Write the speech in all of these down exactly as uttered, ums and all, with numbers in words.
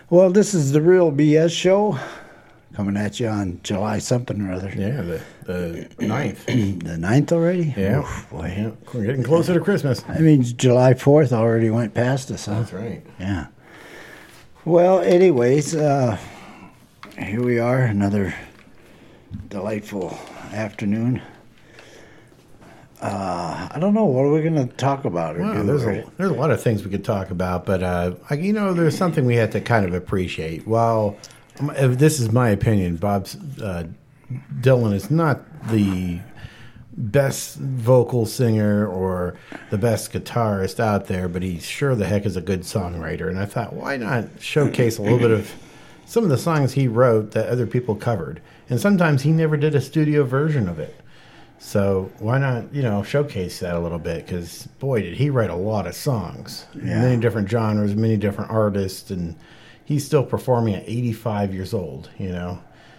Well, this is the Real B S Show, coming at you on July something or other. Yeah, the, the ninth. The ninth already? Yeah. Oof, boy. Yeah. We're getting closer to Christmas. I mean, July fourth already went past us, huh? That's right. Yeah. Well, anyways, uh, here we are, another delightful afternoon. Uh, I don't know, what are we going to talk about? Or Well, do there's or- a, there's a lot of things we could talk about, but, uh, I, you know, there's something we have to kind of appreciate. While, um, if this is my opinion, Bob uh, Dylan is not the best vocal singer or the best guitarist out there, but he sure the heck is a good songwriter. And I thought, why not showcase a little bit of some of the songs he wrote that other people covered? And sometimes he never did a studio version of it. So why not, you know, showcase that a little bit? Because, boy, did he write a lot of songs. Yeah. Many different genres, many different artists. And he's still performing at eighty-five years old, you know.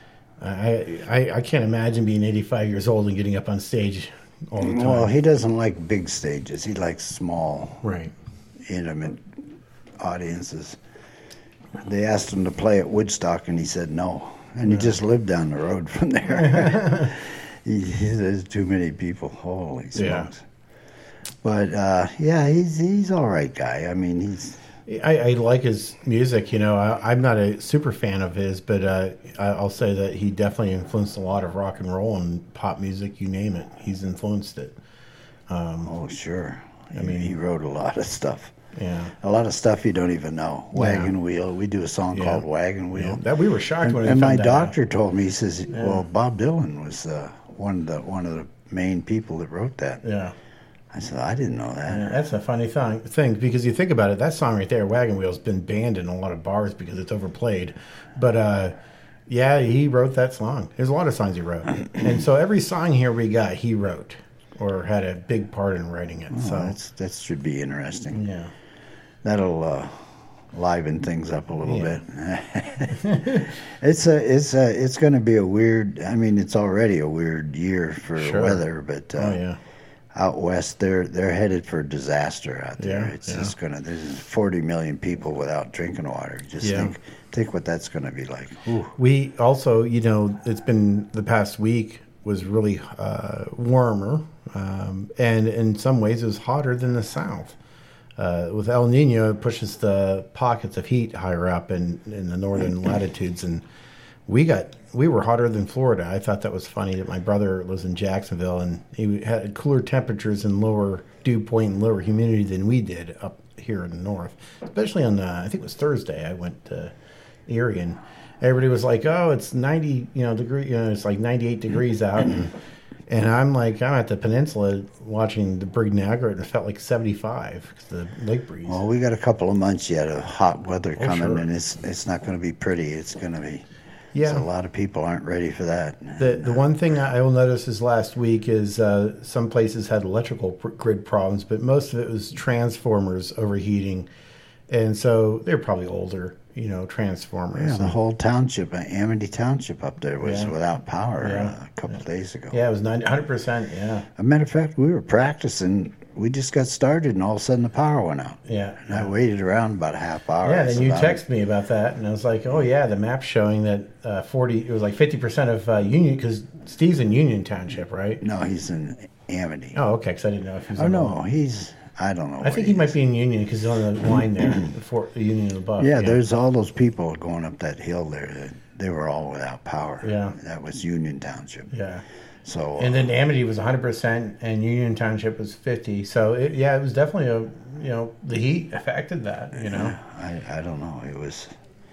I, I I can't imagine being eighty-five years old and getting up on stage all the time. Well, he doesn't like big stages. He likes small, Right. intimate audiences. They asked him to play at Woodstock, and he said no. And he just lived down the road from there. he, he, there's too many people. Holy smokes. Yeah. But, uh, yeah, he's he's all right guy. I mean, he's... I, I like his music, you know. I, I'm not a super fan of his, but uh, I, I'll say that he definitely influenced a lot of rock and roll and pop music, you name it. He's influenced it. Um, Oh, sure. I I mean, mean- he wrote a lot of stuff. yeah. A lot of stuff you don't even know. Wagon Wheel. We do a song Yeah. called Wagon Wheel. Yeah. That we were shocked And, when we and my found that out. doctor told me, he says, well, Bob Dylan was uh, one of the one of the main people that wrote that. Yeah. I said, I didn't know that. Yeah, that's a funny thing, thing because you think about it, that song right there, Wagon Wheel's been banned in a lot of bars because it's overplayed. But uh, yeah, he wrote that song. There's a lot of songs he wrote. And so every song here we got, he wrote or had a big part in writing it. Oh, so that's, that should be interesting. yeah. That'll uh, liven things up a little Yeah. bit. it's a, it's a, it's going to be a weird. I mean, it's already a weird year for Sure. weather, but uh, Oh yeah. out west, they're they're headed for disaster out there. Yeah, it's yeah. just gonna. There's forty million people without drinking water. Just Yeah. think think what that's gonna be like. Ooh. We also, you know, it's been the past week was really uh, warmer, um, and in some ways it was hotter than the South. Uh, with El Nino, it pushes the pockets of heat higher up in, in the northern latitudes, and we got we were hotter than Florida. I thought that was funny that my brother lives in Jacksonville, and he had cooler temperatures and lower dew point and lower humidity than we did up here in the north. Especially on the, I think it was Thursday, I went to Erie, and everybody was like, "Oh, it's ninety, you know, degree, you know, it's like ninety-eight degrees out." And, and I'm like, I'm at the peninsula watching the Brig Niagara, and it felt like seventy-five because the lake breeze. Well, we got a couple of months yet of hot weather Oh, coming, sure. and it's it's not going to be pretty. It's going to be. Yeah. So a lot of people aren't ready for that. The the one thing I will notice is last week is uh, some places had electrical pr- grid problems, but most of it was transformers overheating, and so they're probably older, you know, transformers. Yeah, the And- whole township, uh, Amity Township up there was Yeah. without power Yeah. uh, a couple of days ago. yeah, it was ninety, one hundred percent. Yeah, As a matter of fact, we were practicing. We just got started, and all of a sudden the power went out. yeah. And I waited around about a half hour. Yeah, I then said, you "I- text me about that, and I was like, "Oh yeah, the map's showing that uh, forty. It was like fifty percent of uh, Union because Steve's in Union Township, right? No, he's in Amity. Oh, okay. Because I didn't know if he was. Oh on the- no, he's. I don't know. I where think he is. might be in Union because he's on the line there, for the Union above. Yeah, there's all those people going up that hill there. That they were all without power. Yeah. That was Union Township. yeah. So. And then Amity was one hundred percent, and Union Township was fifty. So it, yeah, it was definitely a you know the heat affected that. You know. I, I don't know. It was.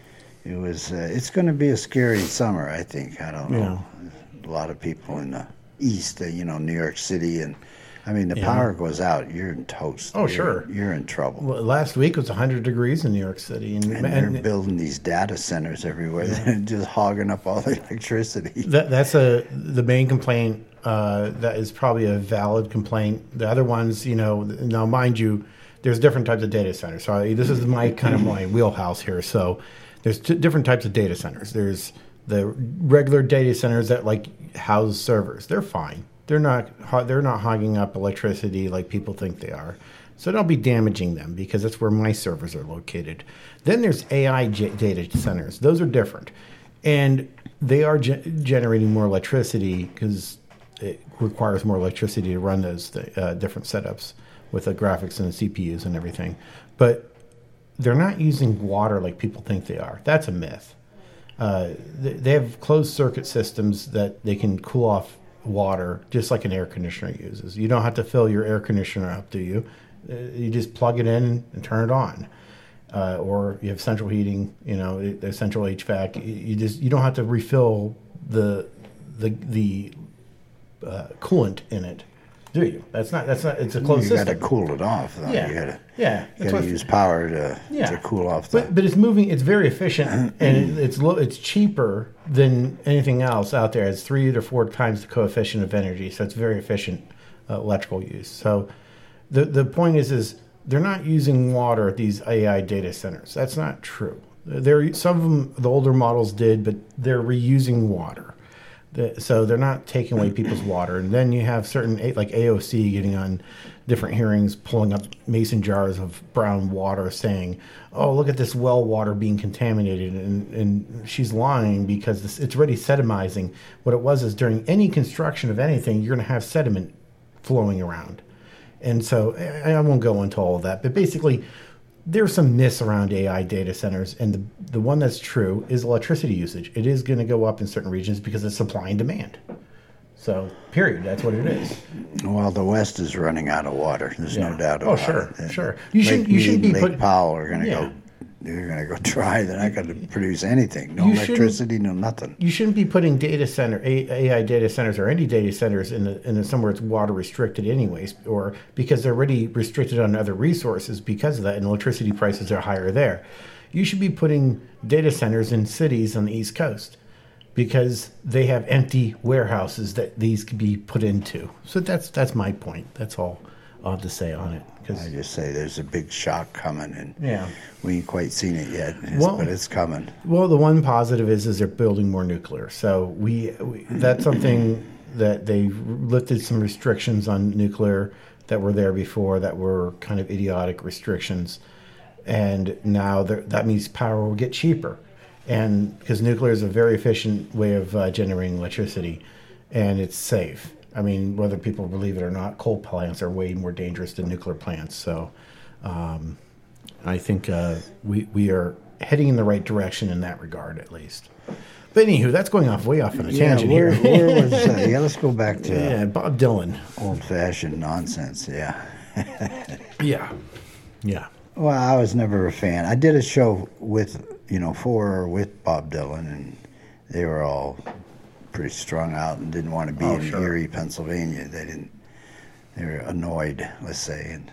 It was. Uh, it's going to be a scary summer. I think. I don't know. A lot of people in the east. Uh, you know, New York City and. I mean, the Yeah. power goes out, you're in toast. Oh, You're- sure. You're in trouble. Well, last week was one hundred degrees in New York City, and, And and they're building these data centers everywhere, just hogging up all the electricity. that, that's a the main complaint. Uh, that is probably a valid complaint. The other ones, you know, now mind you, there's different types of data centers. So I, this is my kind of my wheelhouse here. So there's t- different types of data centers. There's the regular data centers that like house servers. They're fine. They're not ho- they're not hogging up electricity like people think they are. So don't be damaging them because that's where my servers are located. Then there's A I j- data centers. Those are different. And they are ge- generating more electricity because it requires more electricity to run those th- uh, different setups with the graphics and the C P Us and everything. But they're not using water like people think they are. That's a myth. Uh, they, they have closed circuit systems that they can cool off water just like an air conditioner uses. You don't have to fill your air conditioner up, do you? Uh, you just plug it in and turn it on. Uh, or you have central heating, you know, the central H V A C. You just you don't have to refill the the the uh, coolant in it, do you? That's not that's not. It's a closed you system. You got to cool it off, though. Yeah, you gotta, yeah. You got to use power to yeah. to cool off. The... But but it's moving. It's very efficient, and it, it's low, it's cheaper than anything else out there. It's three to four times the coefficient of energy, so it's very efficient uh, electrical use. So the the point is is. They're not using water at these A I data centers. That's not true. They're, some of them, the older models did, but they're reusing water. The, so they're not taking away people's water. And then you have certain, like A O C getting on different hearings, pulling up mason jars of brown water saying, oh, look at this well water being contaminated. And, and she's lying because this, it's already sedimizing. What it was is during any construction of anything, you're going to have sediment flowing around. And so I won't go into all of that, but basically there's some myths around A I data centers, and the, the one that's true is electricity usage. It is going to go up in certain regions because it's supply and demand. So, period. That's what it is. Well, the West is running out of water. There's yeah. no doubt about it. Oh, sure, it. sure. You shouldn't, you shouldn't be Lake put, Powell are going to yeah. go. They're going to go dry. They're not going to produce anything. No you electricity, no nothing. You shouldn't be putting data center, A I data centers or any data centers in, the, in the, somewhere it's water restricted anyways, or because they're already restricted on other resources because of that, and electricity prices are higher there. You should be putting data centers in cities on the East Coast because they have empty warehouses that these could be put into. So that's that's my point. That's all I'll have to say on it. I just say there's a big shock coming, and yeah. we ain't quite seen it yet, well, but it's coming. Well, the one positive is is they're building more nuclear. So we, we that's something that they lifted some restrictions on nuclear that were there before that were kind of idiotic restrictions, and now that means power will get cheaper, and because nuclear is a very efficient way of uh, generating electricity, and it's safe. I mean, whether people believe it or not, coal plants are way more dangerous than nuclear plants. So um, I think uh, we we are heading in the right direction in that regard, at least. But anywho, that's going off way off on a yeah, tangent where, here. where was, uh, yeah, let's go back to yeah, Bob Dylan. Old-fashioned nonsense, yeah. yeah, yeah. Well, I was never a fan. I did a show with, you know, for or with Bob Dylan, and they were all pretty strung out and didn't want to be oh, in sure. Erie, Pennsylvania. They didn't. They were annoyed, let's say, and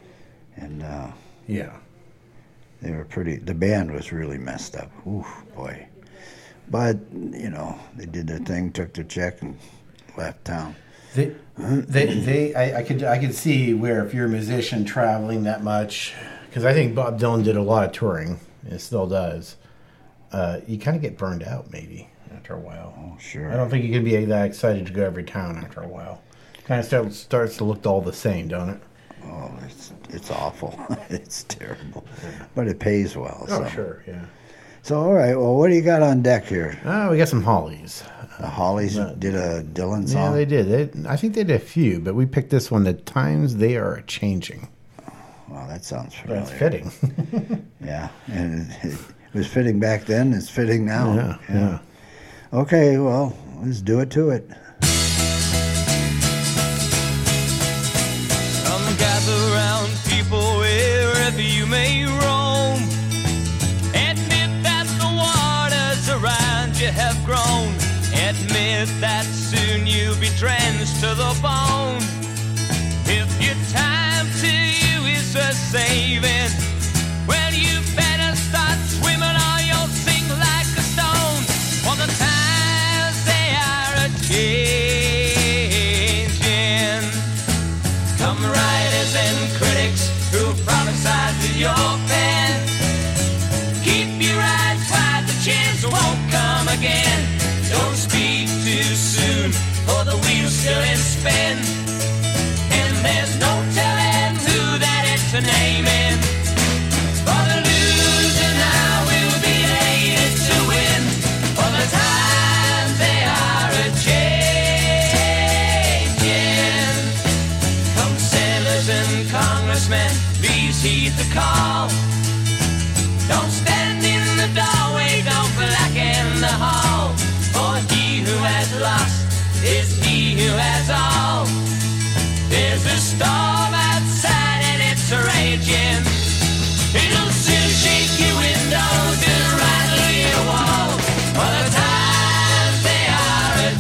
and uh, yeah, they were pretty. The band was really messed up. Ooh, boy! But you know, they did their thing, took their check, and left town. They, they, they. I, I could, I could see where if you're a musician traveling that much, because I think Bob Dylan did a lot of touring, and still does. Uh, you kind of get burned out, maybe. After a while. Oh, sure. I don't think you can be that excited to go every town after a while. Kind of start, starts to look all the same, don't it? Oh, it's it's awful. It's terrible. Yeah. But it pays well. Oh, so. sure, yeah. So, all right, well, what do you got on deck here? Oh, we got some Hollies. The Hollies uh, did a Dylan song? Yeah, they did. They, I think they did a few, but we picked this one. The times they are changing. Well, that sounds familiar. That's fitting. yeah, and it, it was fitting back then. It's fitting now. Yeah, yeah. yeah. Okay, well, let's do it to it. Come gather round, people, wherever you may roam. Admit that the waters around you have grown. Admit that soon you'll be drenched to the bone. If your time to you is a saving, well, you better start swimming or you'll sink like a stone. For the times they are a-changing. Come writers and critics who prophesied with your pen. Keep your eyes wide, the chance won't come again. Don't speak too soon, for the wheel's still in spin. And there's no telling who that it to name it. For the loser now will be aided to win. For the times they are a changing. Come sailors and congressmen, please heed the call. Don't stand in the doorway, don't blacken the hall. For he who has lost is he who has all. There's a storm outside and it's raging. It'll soon shake your windows and rattle your walls. For the times they are a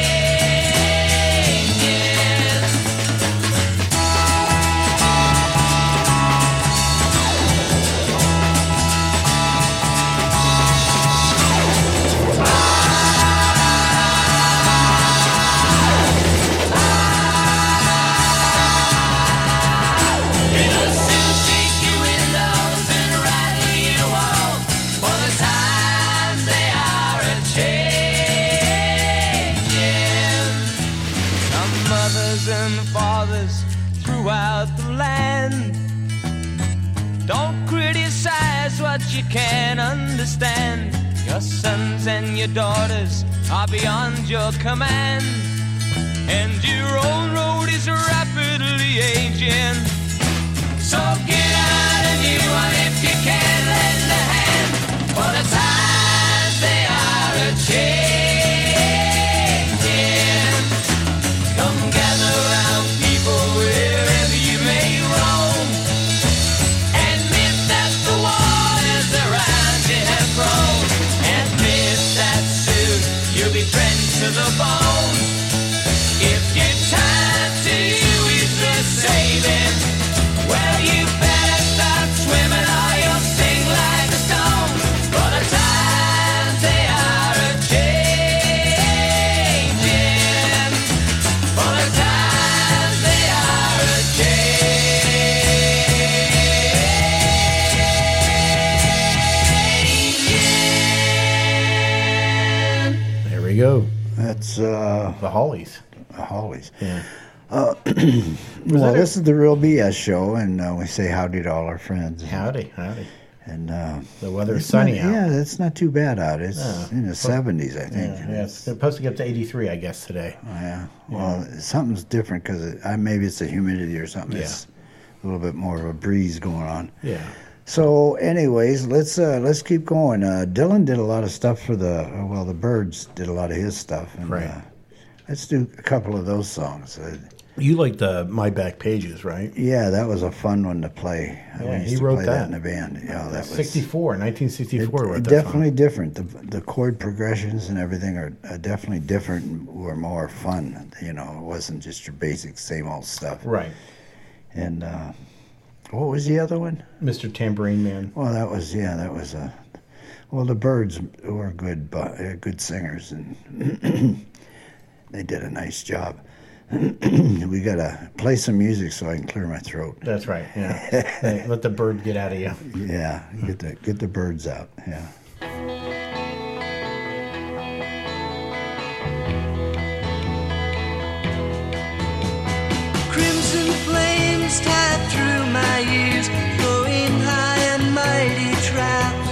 changing. It'll soon shake your windows and rattle your walls. For the times they are a changing. Some mothers and fathers throughout the land, don't criticize what you can't understand. Your sons and your daughters are beyond your command, and your own road is rapidly aging. So get out a new one if you can lend a hand. For the times they are a changing. Come gather round people wherever you may roam. Admit that the waters around you have grown. Admit that soon you'll be drenched to the bone. If your time to you is the saving, well, you better start swimming or you'll sink like a stone. For the times they are a changing. For the times they are a changing. There we go. That's uh, The Hollies. the Hollies. Yeah. Well, this is the Real B S show, and uh, we say howdy to all our friends. Howdy, howdy. And uh, The weather's it's not- sunny out. Yeah, it's not too bad out. It's Yeah. in the seventies, I think. Yeah, yeah, it's supposed to get up to eighty-three, I guess, today. Oh, yeah. Well, something's different because it, uh, maybe it's the humidity or something. Yeah. It's a little bit more of a breeze going on. Yeah. So, anyways, let's uh, let's keep going. Uh, Dylan did a lot of stuff for the uh, well, the Byrds did a lot of his stuff. And, Right. Uh, let's do a couple of those songs. Uh, You like the My Back Pages, right? yeah, that was a fun one to play. Yeah, we used he to wrote play that. in the band. Yeah, that was sixty-four, nineteen sixty-four. It- wrote that definitely song. different. The the chord progressions and everything are, are definitely different. and Were more fun. You know, it wasn't just your basic same old stuff. Right. And uh, what was the other one? Mister Tambourine Man. Well, that was yeah, that was a. Well, the Byrds were good, but uh, good singers, and they did a nice job. We gotta play some music so I can clear my throat. That's right, yeah. Hey, let the bird get out of you. Yeah, get the get the birds out. Yeah. Crimson flames tied through my ears, flowing high and mighty traps.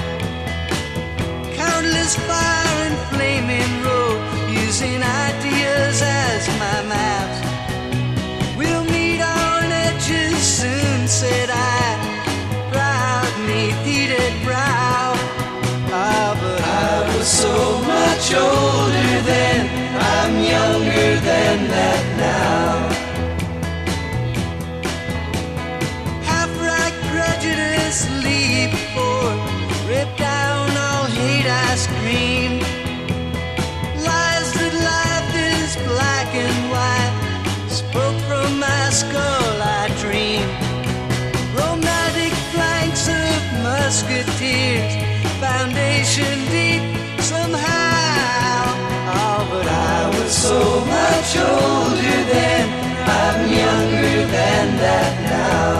Countless fire and flaming road, using ideas as my maps. We'll meet on edges soon, said I, proud neath heated brow. Ah, but I was so much older then, I'm younger than that now. Half-right prejudice leap forth, rip down all hate I scream. Lies that life is black and white, spoke from my skull I dream. Romantic flanks of musketeers, foundation deep somehow. Oh, but I was so much older then, I'm younger than that now.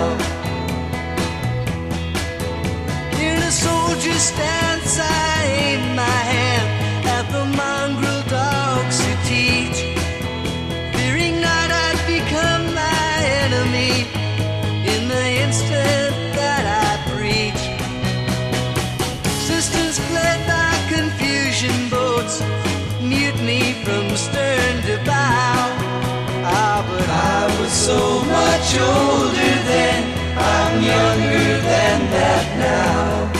In a soldier's stance I aim my hand at the mongrel dogs who teach, fearing not I'd become my enemy in the so much older then, I'm younger than that now.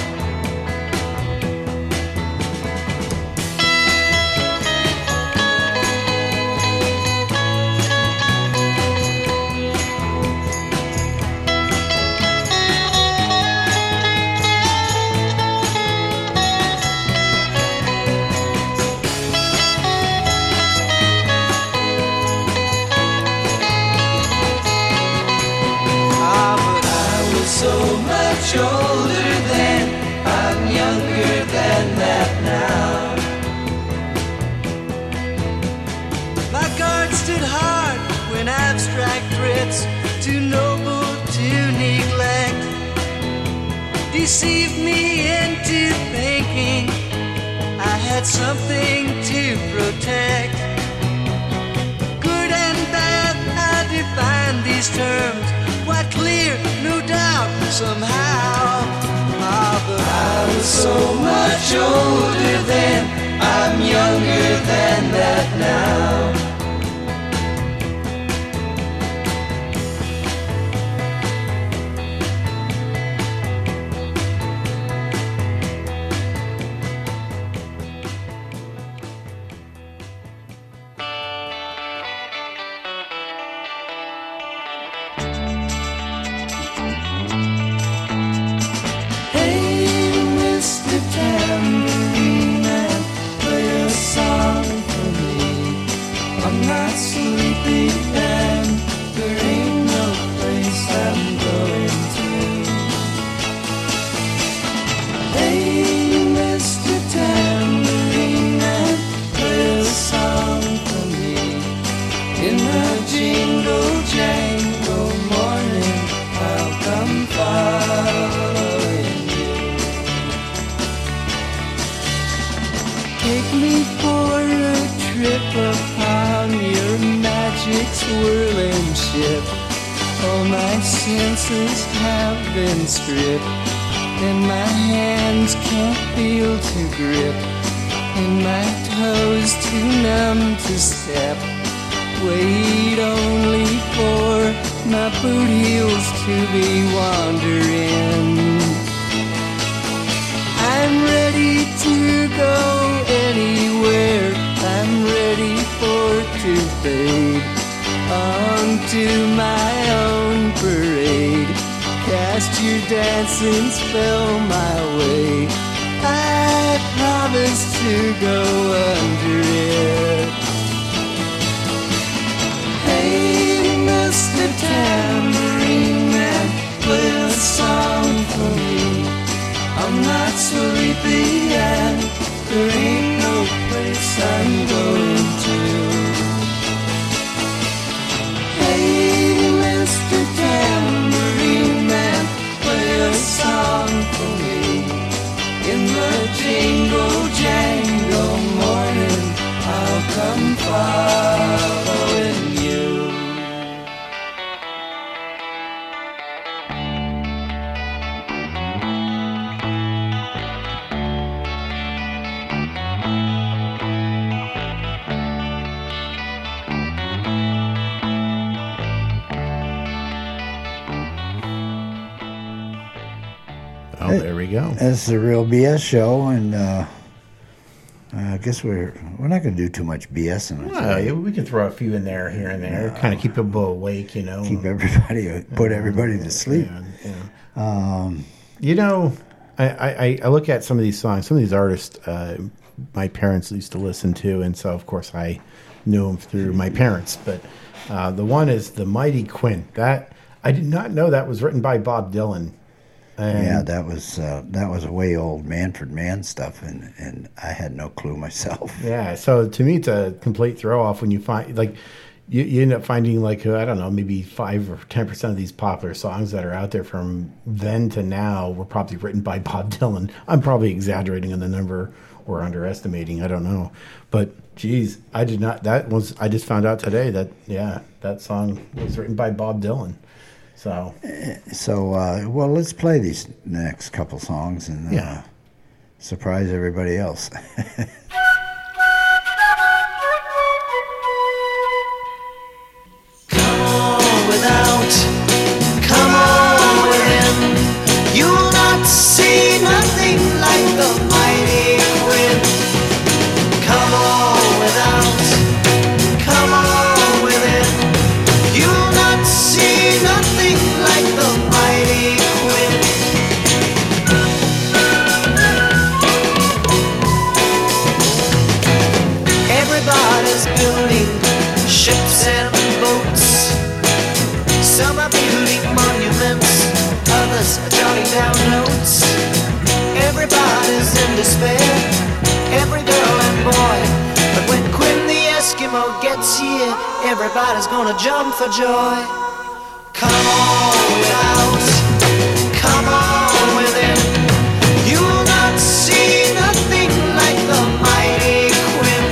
So much older then, I'm younger than that now. My guard stood hard when abstract threats, too noble to neglect, deceived me into thinking I had something to protect. Good and bad, I define these terms, quite clear, no doubt, somehow. Ah, but I was so much older then, I'm younger than that now. Swirling ship, all my senses have been stripped, and my hands can't feel to grip, and my toes too numb to step. Wait only for my boot heels to be wandering. I'm ready to go anywhere, I'm ready for to fade onto my own parade. Cast your dancing spell my way, I promise to go under it. Hey, Mister Tambourine Man, play a song for me. I'm not sleepy and there ain't no place I'm going to. Hey, Mister Tambourine Man, play a song for me. In the jingle jangle morning, I'll come following you. Oh, there we go. That's the Real B S show, and uh, I guess we're we're not going to do too much B S in it. Well, yeah, we can throw a few in there, here and there, kind of keep people awake, you know. Keep everybody, put everybody to sleep. Yeah, yeah. Um, You know, I, I, I look at some of these songs, some of these artists uh, my parents used to listen to, and so, of course, I knew them through my parents. But uh, the one is The Mighty Quinn. That I did not know that was written by Bob Dylan. And yeah, that was uh, that was way old Manfred Mann stuff, and, and I had no clue myself. Yeah, so to me, it's a complete throw off when you find, like, you, you end up finding, like, I don't know, maybe five or ten percent of these popular songs that are out there from then to now were probably written by Bob Dylan. I'm probably exaggerating on the number or underestimating, I don't know. But, geez, I did not, that was, I just found out today that, yeah, that song was written by Bob Dylan. So, so uh, well, let's play these next couple songs and uh, yeah. surprise everybody else. Come on with everybody's in despair, every girl and boy. But when Quinn the Eskimo gets here, everybody's gonna jump for joy. Come on without, come on within. You'll not see nothing like the mighty Quinn.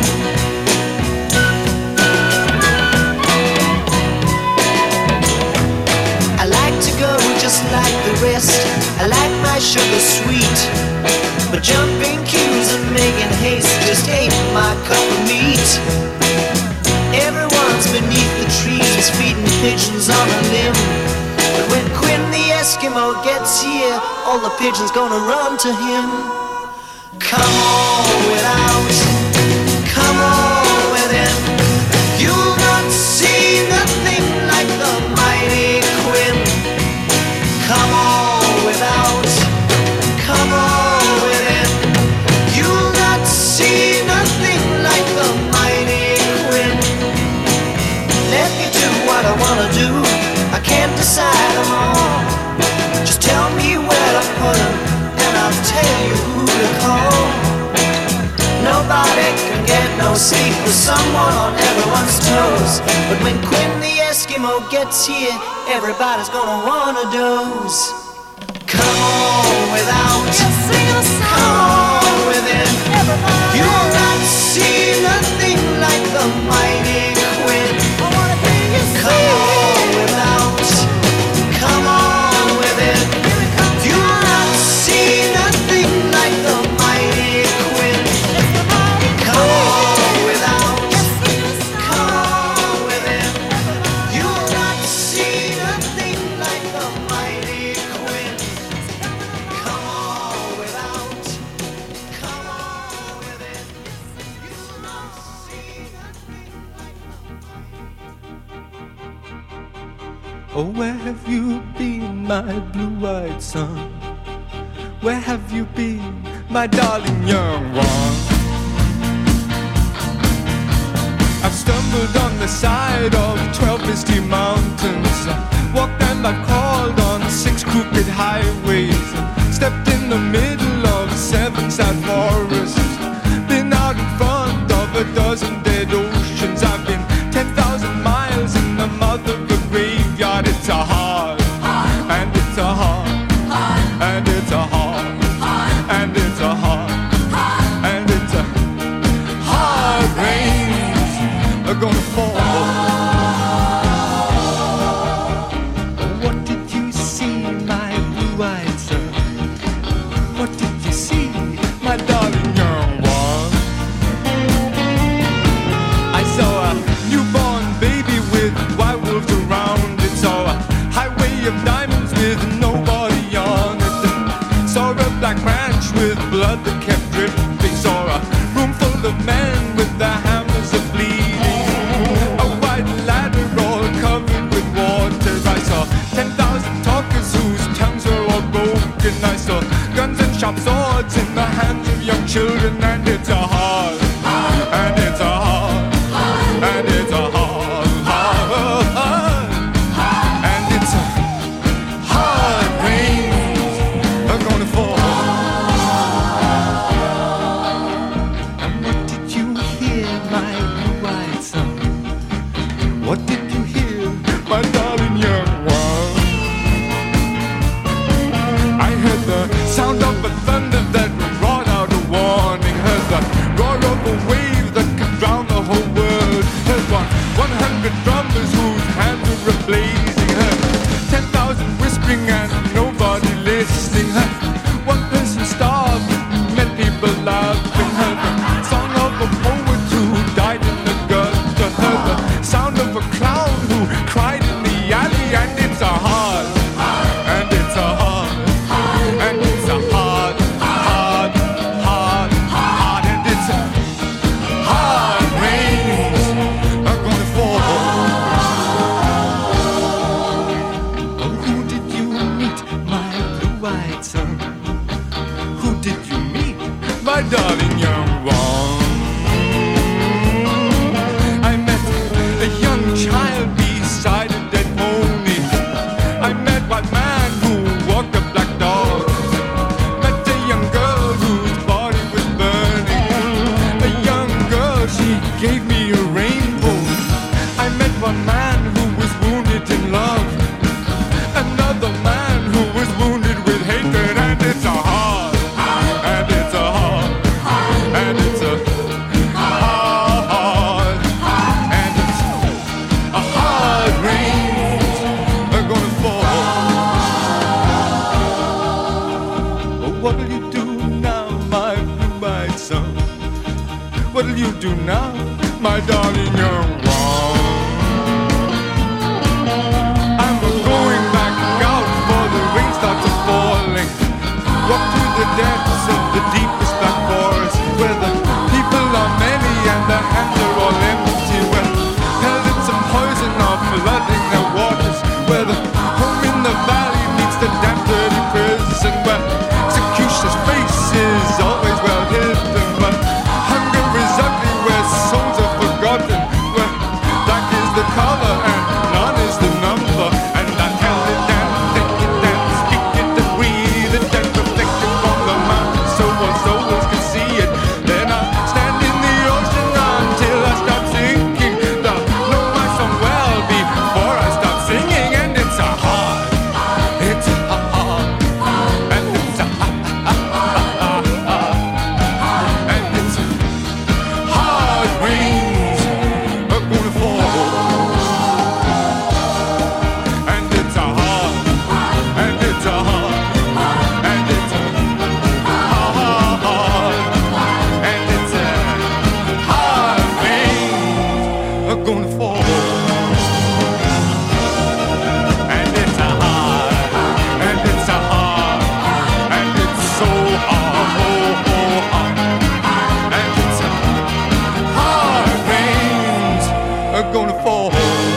I like to go just like the rest. I like my sugar sweet, but jumping cues and making haste just ain't my cup of meat. Everyone's beneath the trees feeding pigeons on a limb. But when Quinn the Eskimo gets here, all the pigeons gonna run to him. Come on without, come on within. You'll not see nothing like the mighty Quinn. Come on without, come on within. You'll not see nothing like the mighty Quinn. Let me do what I wanna do, I can't decide them all. Just tell me where to put them, and I'll tell you who to call. Nobody can get no sleep with someone on everyone's toes. But when Quinn the Eskimo gets here, everybody's gonna wanna doze. Come on without, come on within. You'll not see nothing like the mighty Quinn. Come on without, come on within. You'll not see nothing like the mighty Quinn. Come on without, come on within. You'll not see nothing like the mighty Quinn. Come on without, come on within. You'll not see nothing like the Oh, where have you been, my blue-eyed son? Where have you been, my darling young one? I've stumbled on the side of twelve misty mountains, walked and I crawled on six crooked highways, stepped in the middle of seven sad forests, been out in front of a dozen dead oceans. I've been ten thousand miles in the mouth of the graveyard. It's a hard, and it's a hard, and it's a hard, and it's a hard, and it's a hard rains are gonna fall. What did you see, my blue-eyed son? What did you see, my darling young one? I saw a newborn baby with white wolves around it. Saw a highway of diamonds with nobody on it. Saw a black branch with blood that kept dripping. Saw a room full of men with their hammers of bleeding. A white ladder all covered with waters. I saw ten thousand talkers whose tongues were all broken. I saw guns and sharp swords in the hands of young children. And it's a hard, and it's a hard, and it's a hard, hard, hard, and it's a hard rain are gonna fall. And what did you hear, my blue-eyed son? What did you hear, my darling young one? I heard the sound of a thunder that brought out a warning. Heard the roar of a wave that could drown the whole world. Heard one, one hundred drummers whose hands were blazing. Heard ten thousand whispering and nobody listening. Heard one person starved, many people laughing. Heard the song of a poet who died in the gutter. Heard the sound of a clown who cried in the alley. And it's a hard, and it's a hard, and it's a hard, hard, hard, hard, and it's a hard rains are gonna fall. Oh, who did you meet, my blue-eyed son? Who did you meet, my darling young one? I met a young child beside a dead pony. I met one man who walked a black dog. Met a young girl whose what'll you do now? My darling, you're wrong. I'm going back out for the rain starts falling. Walk through the depths of the deepest black forest, where the people are many and their hands are all empty, where hell and some poison are flooding their waters, where the home in the valley meets the damn dirty prison, where executioner's face is always well hidden, where hunger is ugly, where souls are forgotten, where black is the color and none is the number, and I tell it and think it and speak it and breathe it and reflect it from the mountain so our souls can see it. Then I stand in the ocean until I start sinking. They'll know my song well before I start singing, and it's a hard, it's a hard, and it's a hard, and it's hard rains are gonna fall, and it's a hard, and it's a hard, and it's a hard, and it's a hard rains are gonna fall, and it's a hard, and it's a hard, and it's so hard, oh, oh, hard, and it's a hard rains are gonna fall.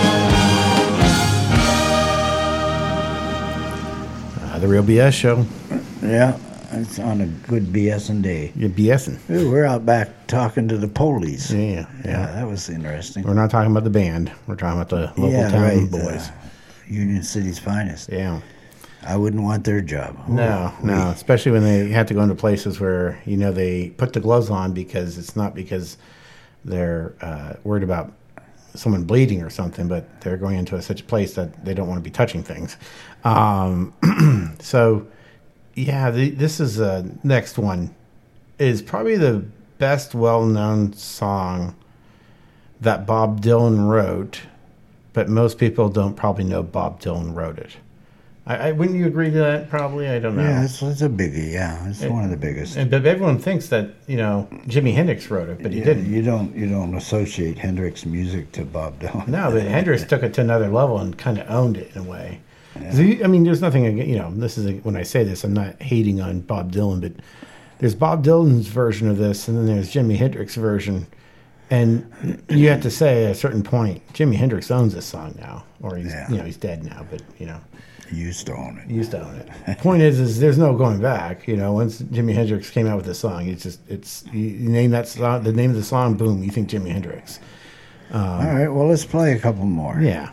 Uh, the Real B S Show. Yeah, it's on a good BSing day. You're BSing. Ooh, we're out back talking to the police. Yeah, yeah. Yeah, that was interesting. We're not talking about the band. We're talking about the local yeah, town right. boys. uh, Union City's finest. Yeah. I wouldn't want their job. No, Ooh, no, especially when they have to go into places where, you know, they put the gloves on because it's not because they're uh, worried about someone bleeding or something, but they're going into a, such a place that they don't want to be touching things. Um, so, yeah, the, this is uh, next one is probably the best well-known song that Bob Dylan wrote, but most people don't probably know Bob Dylan wrote it. I, I wouldn't you agree to that? Probably, I don't know. Yeah, it's, it's a biggie. Yeah, it's one of the biggest. And, but everyone thinks that, you know, Jimi Hendrix wrote it, but he Yeah, didn't. You don't you don't associate Hendrix music to Bob Dylan. No, but Hendrix took it to another level and kind of owned it in a way. So you- I mean, there's nothing, ag- you know, this is, a, when I say this, I'm not hating on Bob Dylan, but there's Bob Dylan's version of this, and then there's Jimi Hendrix's version. And you have to say at a certain point, Jimi Hendrix owns this song now, or he's, Yeah. you know, he's dead now, but, you know. He used to own it. He used to own it. Point is, is there's no going back. You know, once Jimi Hendrix came out with this song, it's just it's you, you name that song, the name of the song, boom, you think Jimi Hendrix. All right, well, let's play a couple more. Yeah.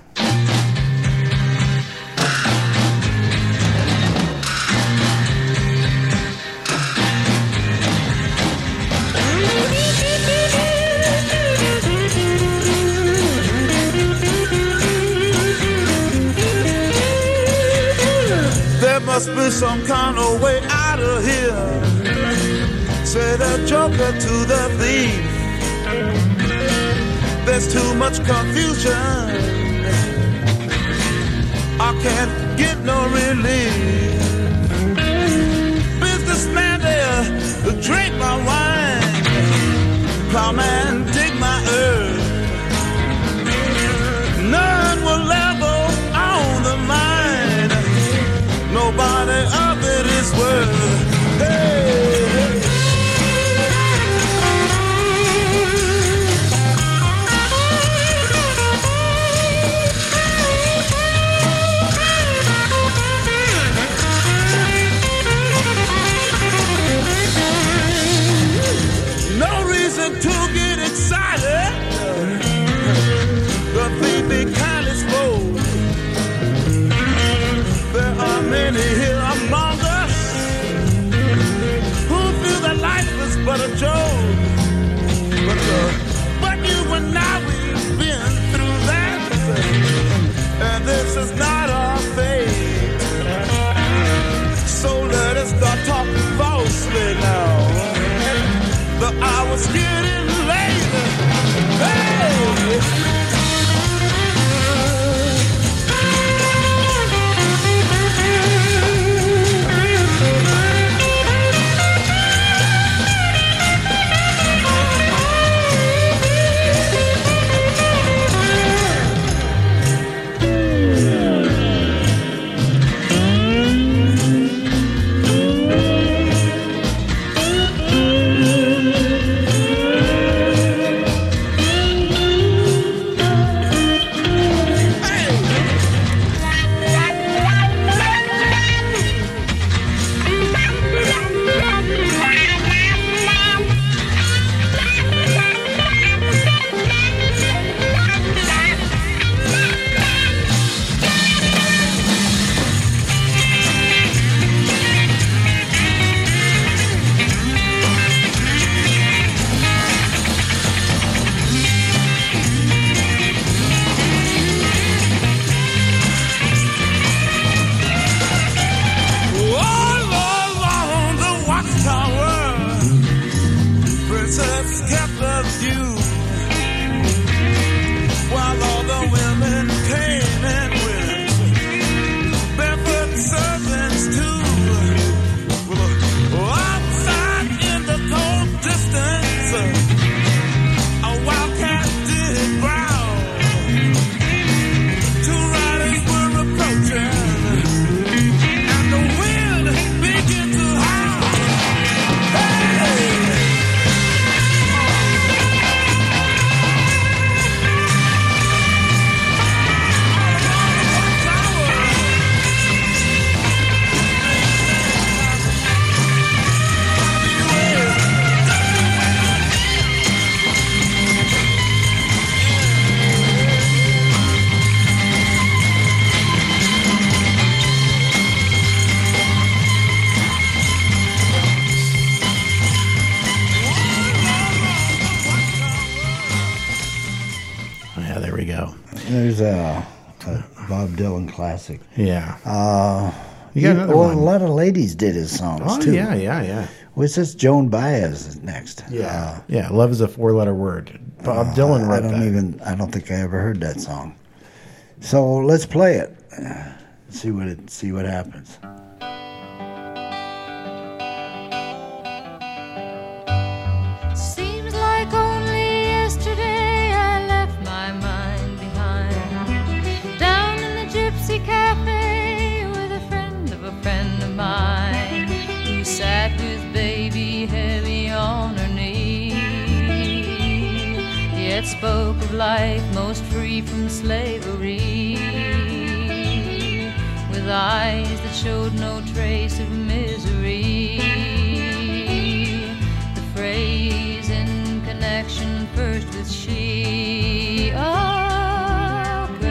There must be some kind of way out of here, said the joker to the thief. There's too much confusion, I can't get no relief. Businessman there, drink my wine. Plowman, dig my earth. None will ever own the mine. Nobody of it is worth. Hey, hey. No reason to get excited. The thief be kindly spoke. There are many here among us who feel that life is but a joke. But, uh, but you and I, we've been through that, and this is not our fate. So let us start talking falsely now. The hour's getting late. Hey! There's a, a Bob Dylan classic. Yeah. Uh, You got another well, one. a lot of ladies did his songs Oh, too. yeah, yeah, yeah. What's this? Joan Baez is next. Yeah. yeah, love is a four-letter word. Bob Dylan Uh, wrote I don't that. even. I don't think I ever heard that song. So let's play it. Uh, see what it. See what happens. Seems like only yesterday I left my mind behind, down in the Gypsy Cafe with a friend of a friend of mine, who sat with baby heavy on her knee, yet spoke of life most free from slavery, with eyes that showed no trace of misery. The phrase in connection first with she occurred,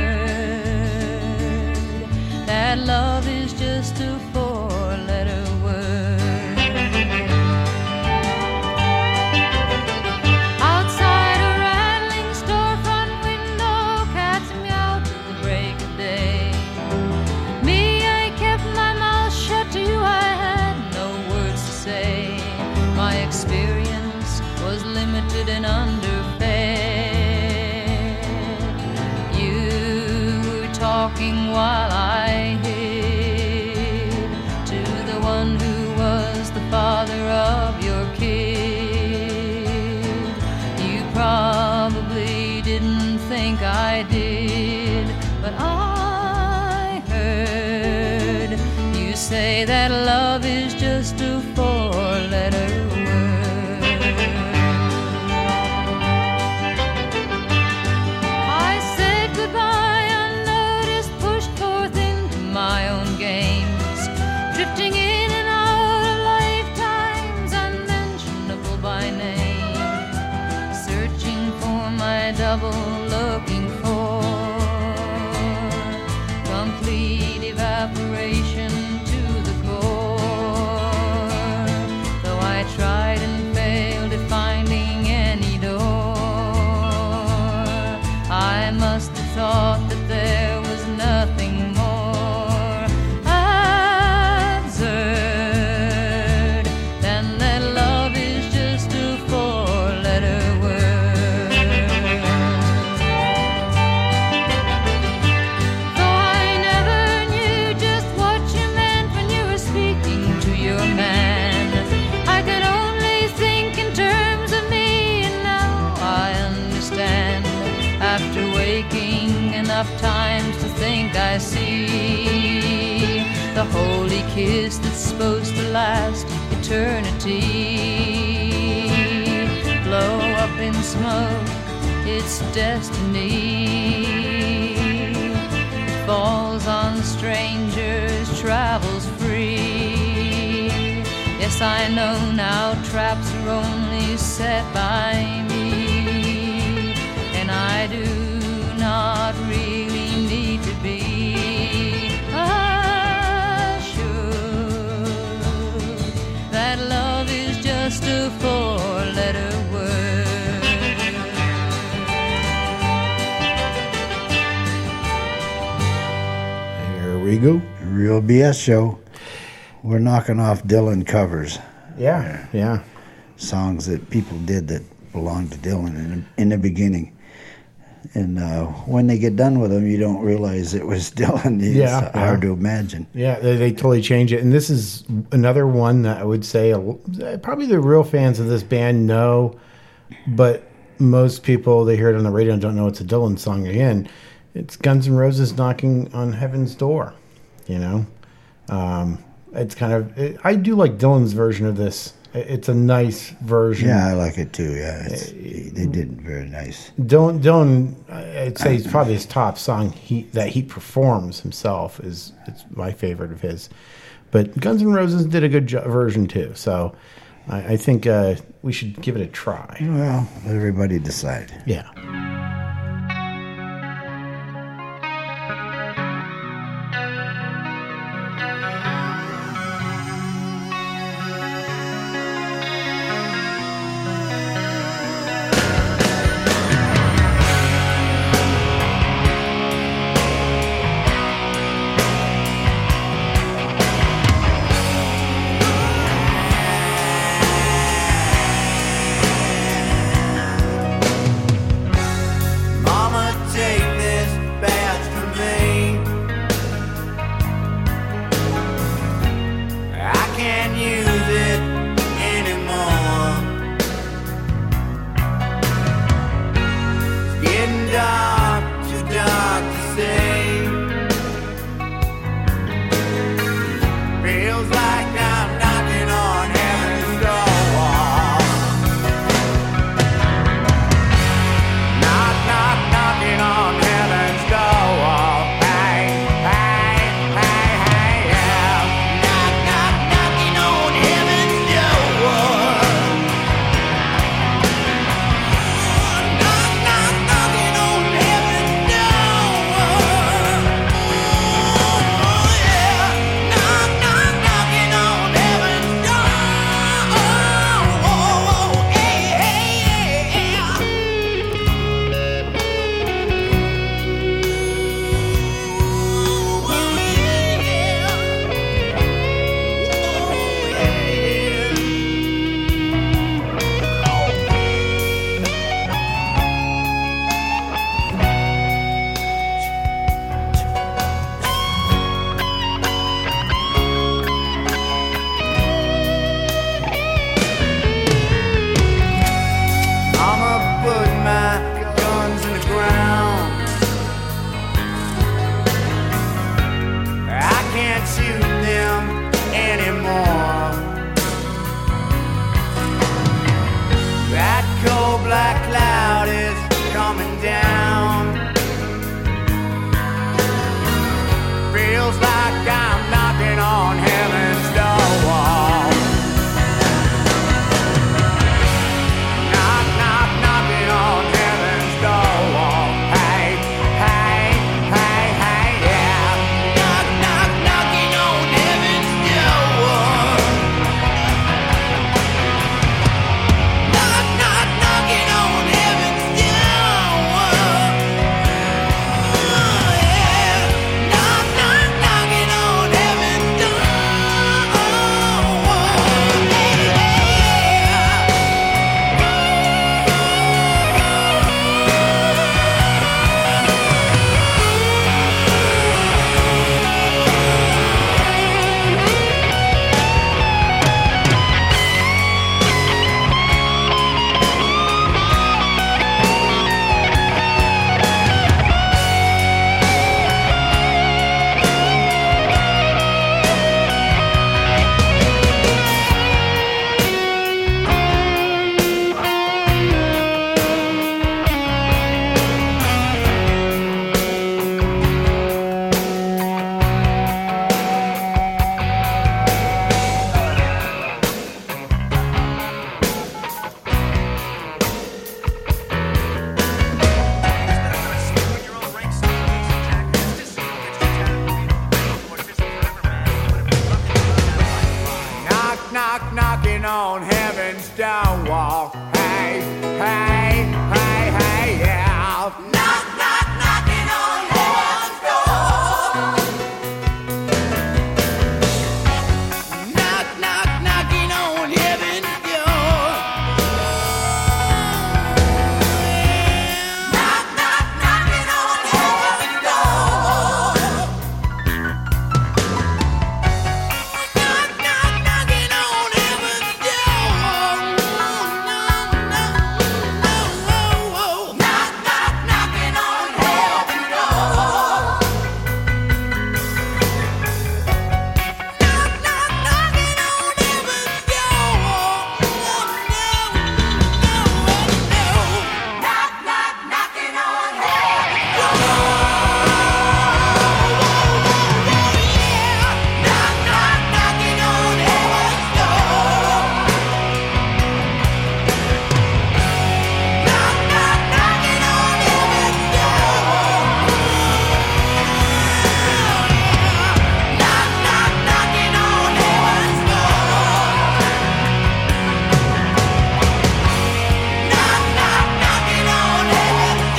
that love is just a four-letter word. Outside a rattling storefront window, cats meow till the break of day. Me, I kept my mouth shut to you, I had no words to say. My experience was limited and underfed. You were talking while I hid to the one who was the father of your kid. You probably didn't think I did, but I heard you say that love is just a four-letter word. I said goodbye unnoticed, pushed forth into my own games, drifting in and out of lifetimes unmentionable by name, searching for my double, looking for complete evaporation to the core. Though I tried and failed at finding any door, I must have thought that there was nothing more absurd than that love is just a four-letter word. Though I never knew just what you meant when you were speaking to your man, I could only think in terms of me, and now I understand. After waking enough times to think I see the holy kiss that's supposed to last eternity, blow up in smoke, it's destiny. It falls on strangers, travels free. Yes, I know now traps are only set by me, and I do not really need to be assured that love is just a four-letter word. Here we go. Real B S show. We're knocking off Dylan covers, Yeah, yeah. songs that people did that belonged to Dylan in, in the beginning. And uh, when they get done with them, you don't realize it was Dylan. It's Yeah, hard yeah. to imagine. Yeah, they, they totally change it. And this is another one that I would say uh, probably the real fans of this band know, but most people, they hear it on the radio and don't know it's a Dylan song again. It's Guns N' Roses Knocking on Heaven's Door, you know? Um, it's kind of, it, I do like Dylan's version of this. It- It's a nice version. Yeah, I like it too. Yeah, it's, they did it very nice. Dylan, Dylan, I'd say it's probably his top song he, that he performs himself is it's my favorite of his. But Guns N' Roses did a good jo- version too, so I, I think uh, we should give it a try. Well, let everybody decide. Yeah. door. Hey, hey, hey, hey, yeah. Knock, knock, knocking on heaven's door. Knock, knock, knocking on heaven's door. Knock, knock, knocking on heaven's door. Knock, knock, knocking on heaven's door. Knock, knock, knocking on heaven's door. Knock, knock, knocking on heaven's door. Knock, knock, knocking on heaven's door. Knock, knock, knocking on heaven's door. Knock, knock, knocking on heaven's door. Knock, knock, knocking on heaven's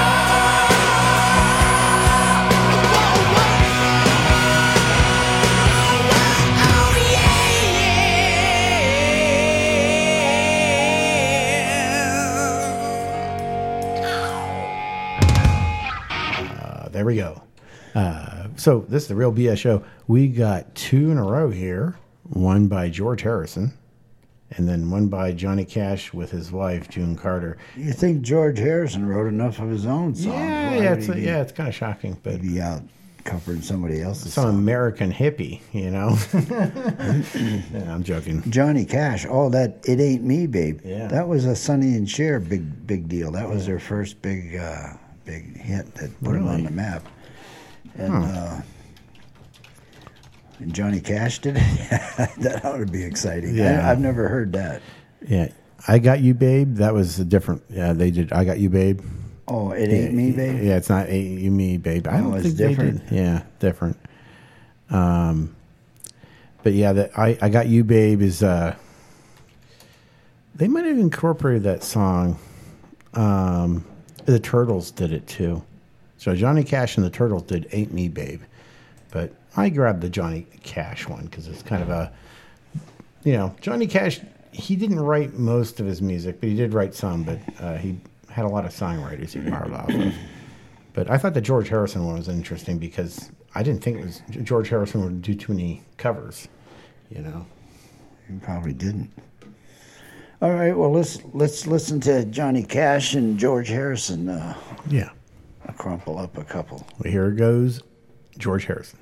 Uh, there we go. Uh, so this is the Real B S Show. We got two in a row here. One by George Harrison, and then one by Johnny Cash with his wife June Carter. You think George Harrison wrote enough of his own songs? Yeah, Why yeah, would it's he be- yeah, it's kind of shocking, but Be out covering somebody else's some song. American hippie, you know. Yeah, I'm joking. Johnny Cash, oh, that It Ain't Me, Babe. Yeah. That was a Sonny and Cher big big deal. That was their first big uh, big hit that put them on Really? the map. And, uh, and Johnny Cash did it? That ought to be exciting. Yeah. I, I've never heard that. Yeah, I Got You, Babe. That was a different. Yeah, they did. I Got You, Babe. Oh, It Ain't Me, Babe? Yeah, it's not Ain't You, Me, Babe. I Oh, don't it's think different. They did. Yeah, different. Um, but yeah, that I I Got You, Babe is. Uh, they might have incorporated that song. Um, the Turtles did it too. So Johnny Cash and the Turtles did Ain't Me, Babe. But I grabbed the Johnny Cash one because it's kind of a, you know, Johnny Cash, he didn't write most of his music, but he did write some, but uh, he had a lot of songwriters he borrowed off of. But I thought the George Harrison one was interesting because I didn't think it was George Harrison would do too many covers, you know. You probably didn't. All right, well, let's let's listen to Johnny Cash and George Harrison. Uh, Yeah. I'll crumple up a couple. Well, here goes George Harrison.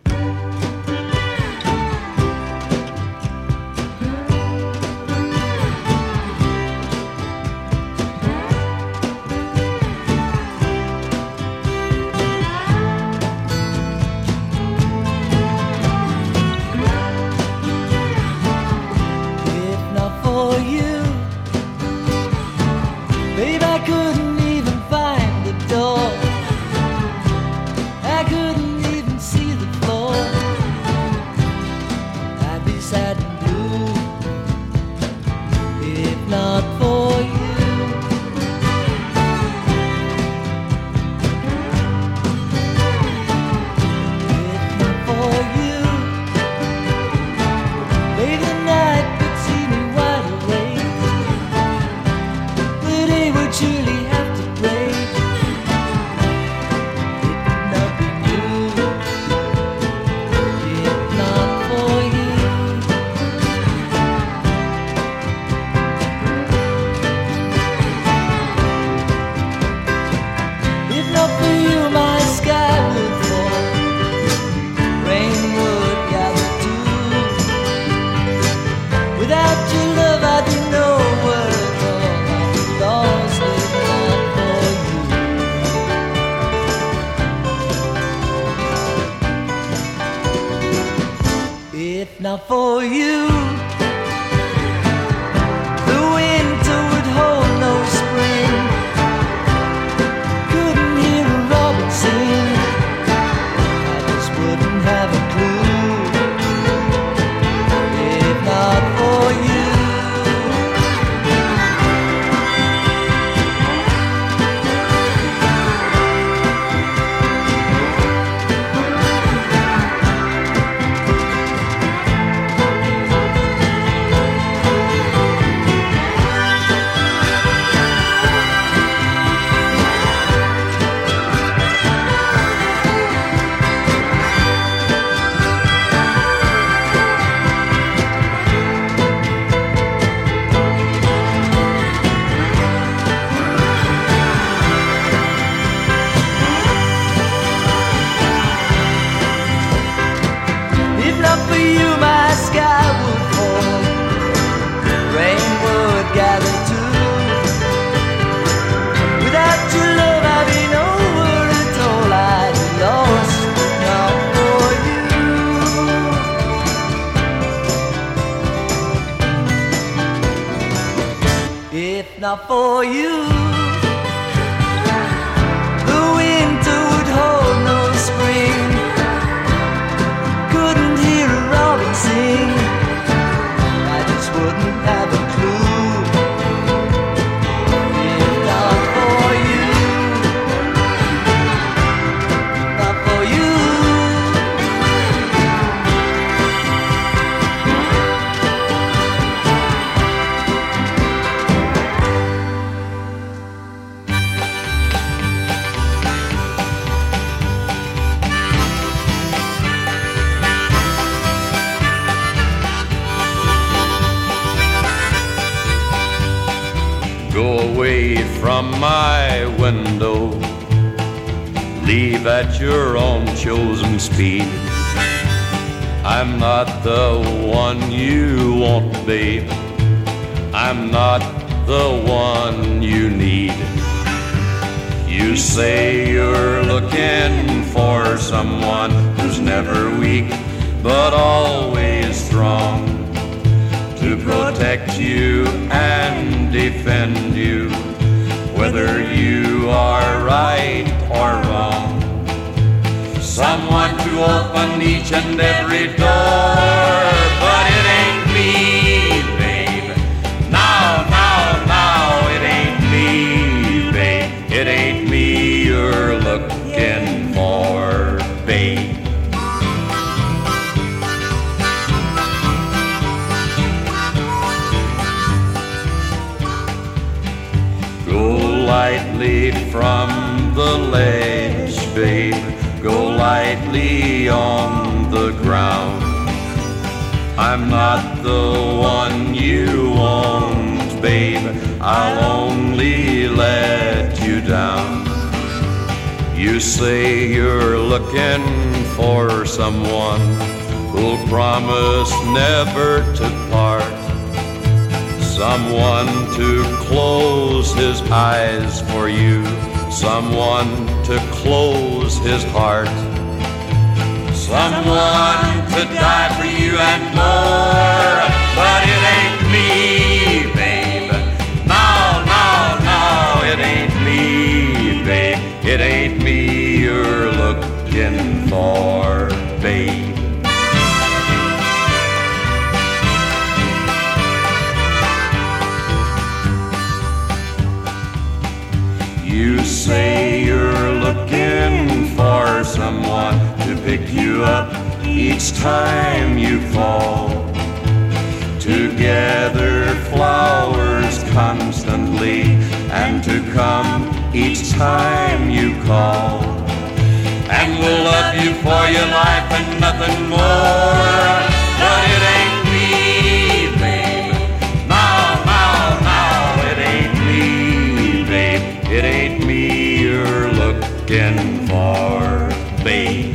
If not for you, babe, I couldn't even find the door. I couldn't even see the floor. If not for you, the winter would hold no spring. Couldn't hear a robin sing. I just wouldn't have a clue. If not for you, not for you. Go away from my window, leave at your own chosen speed. I'm not the one you want, babe. I'm not the one you need. You say you're looking for someone who's never weak, but always strong, to protect you and defend you, whether you are right or wrong. Someone to open each and every door, but it ain't me, babe. No, no, no, it ain't me, babe. It ain't me you're looking for, babe. Lightly from the ledge, babe. Go lightly on the ground. I'm not the one you want, babe. I'll only let you down. You say you're looking for someone who'll promise never to part, someone to close his eyes for you, someone to close his heart, someone to die for you and more. But it ain't me, babe. No, no, no, it ain't me, babe. It ain't me you're looking for, babe. You say you're looking for someone to pick you up each time you fall, to gather flowers constantly and to come each time you call, and will love you for your life and nothing more. But it ain't me, babe. No, no, no, it ain't me, babe. It ain't me you're looking for, babe.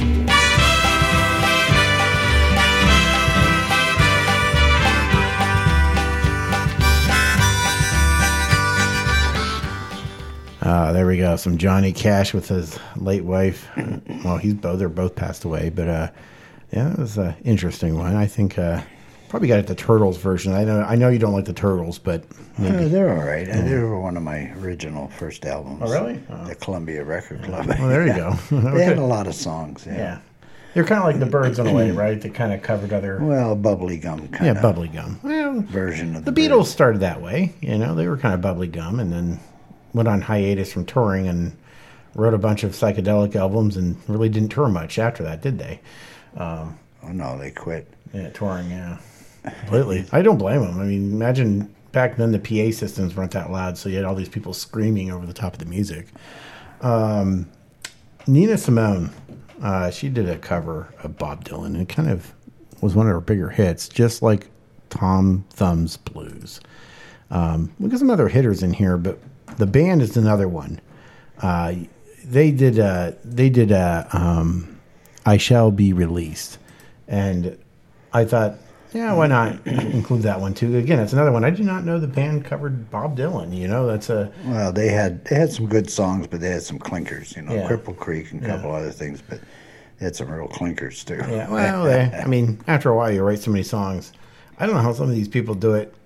Uh, there we go. Some Johnny Cash with his late wife. Well, he's both they're both passed away, but uh, yeah, it was an interesting one. I think uh, probably got it the Turtles version. I know I know you don't like the Turtles, but maybe. Uh, they're all right. Yeah. They were one of my original first albums. Oh, really? Oh. The Columbia Record Club. Well, there you go. They Okay. had a lot of songs. Yeah. Yeah. They're kind of like the Birds in a way, right? They kind of covered other. Well, bubbly gum kind Yeah, of bubbly gum. Well, version of the the Beatles Birds. started that way. You know, they were kind of bubbly gum, and then went on hiatus from touring and wrote a bunch of psychedelic albums, and really didn't tour much after that, did they? Um, oh no, they quit. Yeah, touring. Yeah, completely. I don't blame them. I mean, imagine back then the P A systems weren't that loud, so you had all these people screaming over the top of the music. Um, Nina Simone, uh, she did a cover of Bob Dylan, and it kind of was one of her bigger hits, just like Tom Thumb's Blues. Um, we got some other hitters in here, but the band is another one. Uh, they did uh, they did uh, um, I Shall Be Released, and I thought, yeah, why not include that one too? Again, it's another one. I do not know the band covered Bob Dylan. You know, that's a Well, they had they had some good songs, but they had some clinkers. You know, Yeah. Cripple Creek and a Yeah. couple other things, but they had some real clinkers too. yeah. Well, they, I mean, after a while, you write so many songs. I don't know how some of these people do it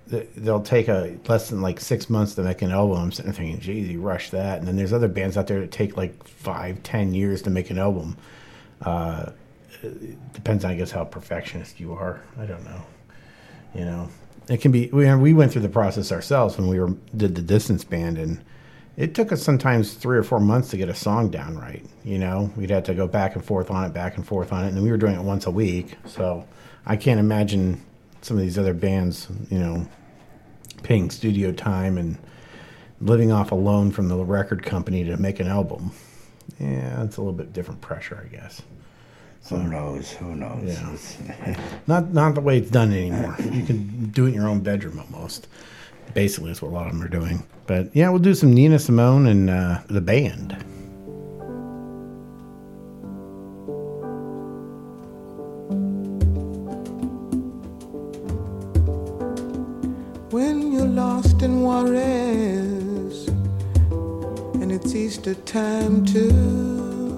th- they'll take a less than like six months to make an album. I'm sitting there thinking, geez, you rushed that. And then there's other bands out there that take like five, ten years to make an album. Uh, it depends on, I guess, how perfectionist you are. I don't know. You know, it can be. We we went through the process ourselves when we were did the Distance Band, and it took us sometimes three or four months to get a song down right. You know, we'd have to go back and forth on it, back and forth on it, and we were doing it once a week. So I can't imagine some of these other bands, you know, paying studio time and living off a loan from the record company to make an album. Yeah, it's a little bit different pressure, I guess. So, who knows? Who knows? Yeah. not not the way it's done anymore. You can do it in your own bedroom almost. Basically, that's what a lot of them are doing. But yeah, we'll do some Nina Simone and uh, the band. When you're lost in Juarez and it's Easter time too,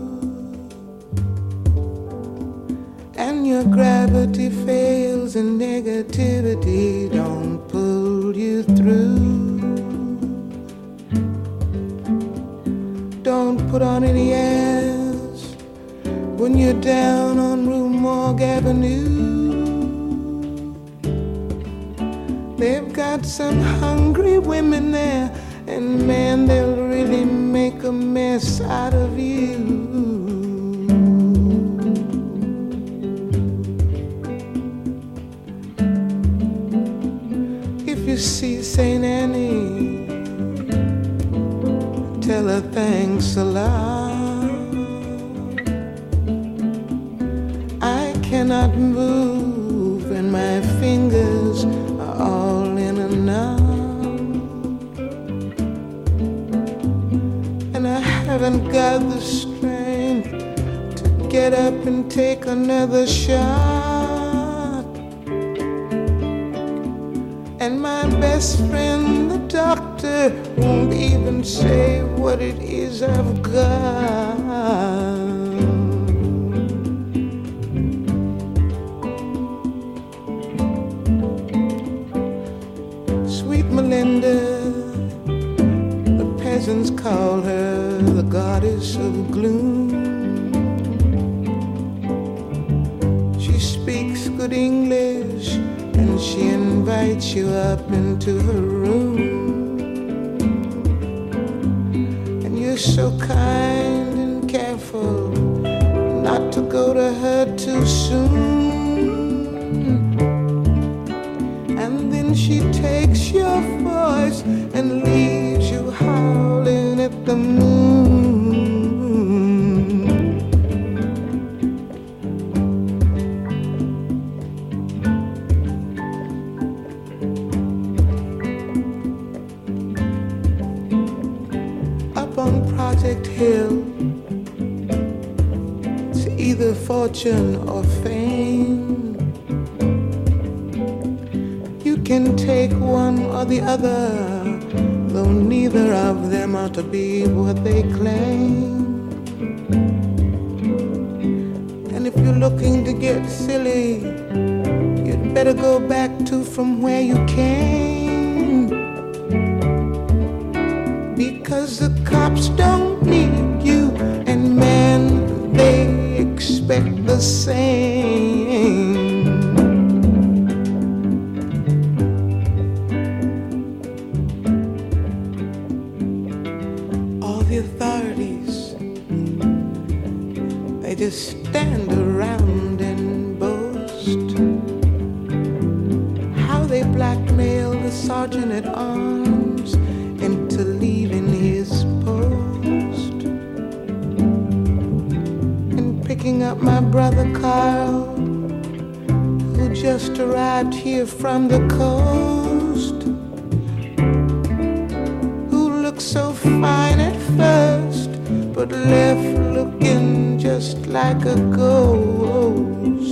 and your gravity fails and negativity don't pull you through, don't put on any airs when you're down on Rue Morgue Avenue. They've got some hungry women there, and man, they'll really make a mess out of you. If you see Saint Annie, tell her thanks a lot. I cannot move, and my fingers all in a knot, and I haven't got the strength to get up and take another shot. And my best friend, the doctor, won't even say what it is I've got. Melinda, the peasants call her the goddess of gloom. She speaks good English and she invites you up into her room. And you're so kind and careful not to go to her too soon. And then she takes your voice and leaves you howling at the moon. Up on Project Hill, it's either fortune or fame. Can take one or the other, though neither of them are to be what they claim. And if you're looking to get silly, you'd better go back to from where you came, because the cops don't need you, and man, they expect the same. Just stand around and boast how they blackmail the sergeant at arms into leaving his post and picking up my brother Carl, who just arrived here from the coast, who looked so fine at first but left looking just like a ghost.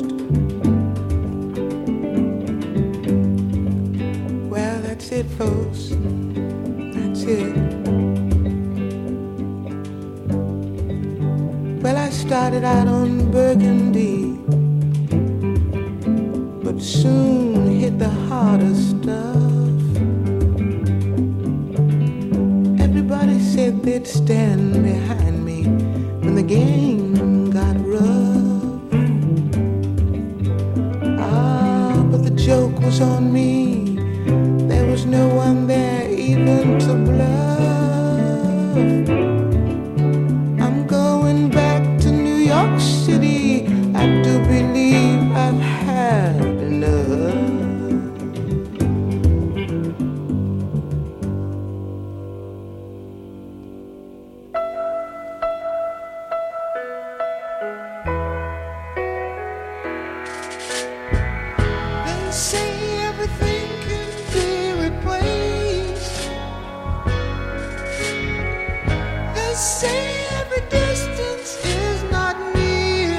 Well, that's it, folks. That's it. Well, I started out on Burgundy, but soon hit the harder stuff. they'd stand behind me when the game got rough. Ah, but the joke was on me. There was no one there even to bluff. I'm going back to New York City. I do believe I've had enough. They say everything can be replaced. They say every distance is not near.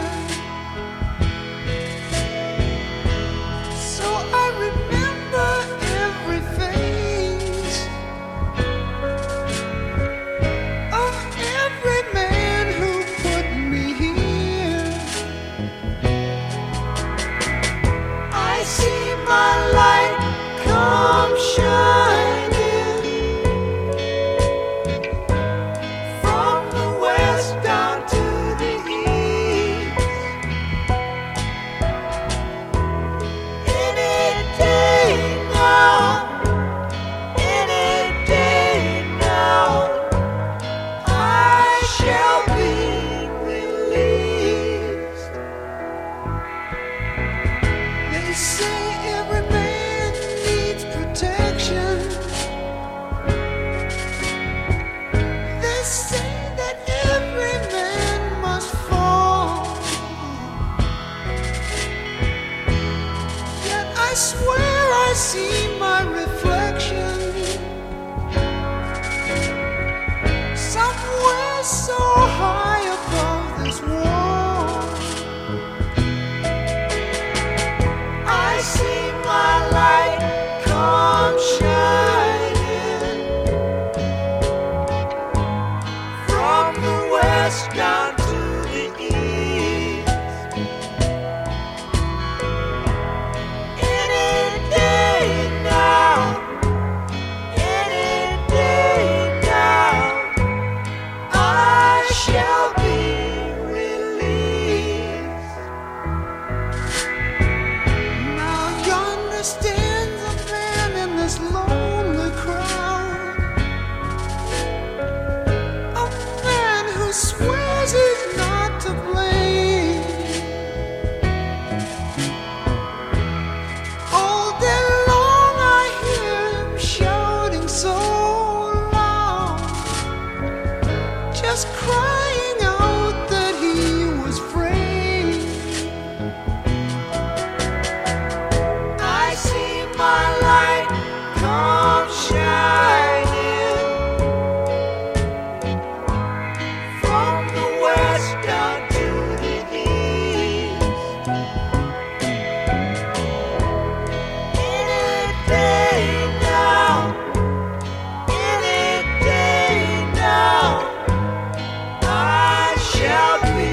So I remember every face of every man who put me here. I see my light come shining from the west down to the east. Any day now, any day now, I shall be released. They say every man needs protection. They say that every man must fall. Yet I swear I see my reflection somewhere so high above this wall. I see my light come shining from the west down to the east. Any day now, any day now, I shall be released. Now yonder stands a man in this lonely crowd, a man who swears he's not to blame. All day long I hear him shouting so loud, just crying out that he was framed. I see my light come shining from the west down to the east. Any day now, any day now, I shall be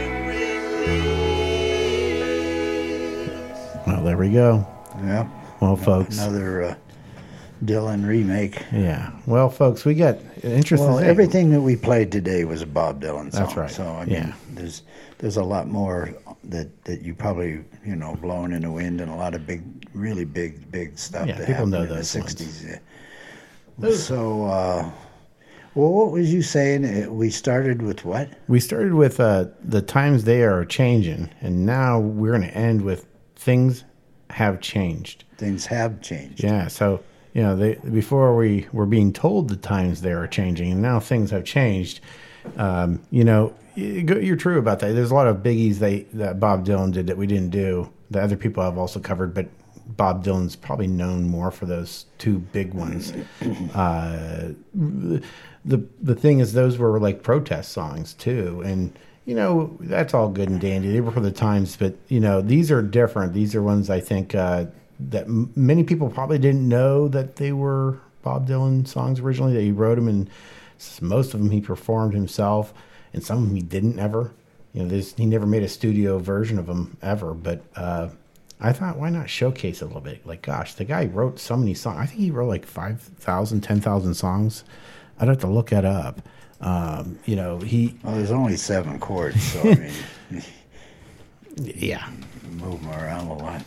released. Well, there we go. Yeah. Well, folks. Another uh, Dylan remake. Yeah. Well, folks, we got an interesting Well, thing. everything that we played today was a Bob Dylan song. That's right. So I mean, Yeah. there's there's a lot more that, that you probably you know blowing in the wind and a lot of big, really big, big stuff Yeah, that people happened know in the those ones. sixties. Yeah. So, uh, well, what was you saying? Uh, We started with what? We started with uh, the times they are changing, and now we're going to end with things have changed. Things have changed. Yeah. So, you know, they, before we were being told the times they are changing, and now things have changed. Um, you know, you- you're true about that. There's a lot of biggies they, that Bob Dylan did that we didn't do, that other people have also covered, but Bob Dylan's probably known more for those two big ones. Uh, the the thing is, those were like protest songs too, and you know that's all good and dandy. They were for the times, but you know these are different. These are ones I think uh, that m- many people probably didn't know that they were Bob Dylan songs originally. That he wrote them, and s- most of them he performed himself, and some of them he didn't ever. You know, there's, he never made a studio version of them ever, but. Uh, I thought, why not showcase it a little bit? Like, gosh, the guy wrote so many songs. I think he wrote like five thousand, ten thousand songs. I'd have to look that up. Um, you know, he. Well, there's only seven chords, so I mean, yeah, move them around a lot.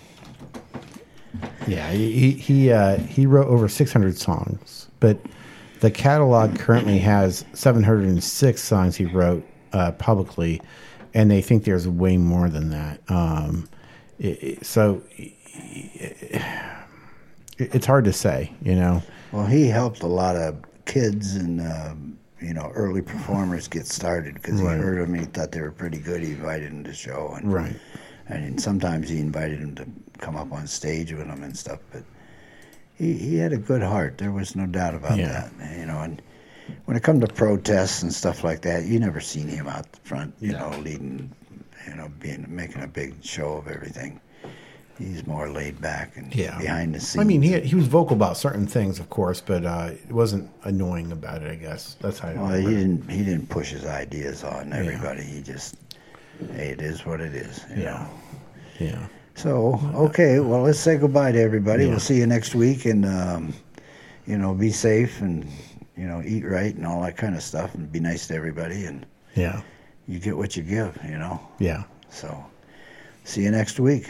Yeah, he he uh, he wrote over six hundred songs, but the catalog currently has seven hundred six songs he wrote uh, publicly, and they think there's way more than that. Um, it, it, so it, it's hard to say, you know. Well, he helped a lot of kids and um, you know early performers get started because Right. he heard them. He thought they were pretty good. He invited them to show, and Right. and sometimes he invited them to come up on stage with him and stuff. But he he had a good heart. There was no doubt about Yeah. that. You know, and when it come to protests and stuff like that, you never seen him out the front. You know, leading, you know, being making a big show of everything. He's more laid back and Yeah. behind the scenes. I mean, he he was vocal about certain things, of course, but uh, it wasn't annoying about it. I guess that's how. I Well, remember he it. didn't. He didn't push his ideas on everybody. He just, hey, it is what it is. You Yeah. know. Yeah. So okay, well, let's say goodbye to everybody. Yeah. We'll see you next week, and um, you know, be safe and you know, eat right and all that kind of stuff, and be nice to everybody, and Yeah. you get what you give. You know. Yeah. So, see you next week.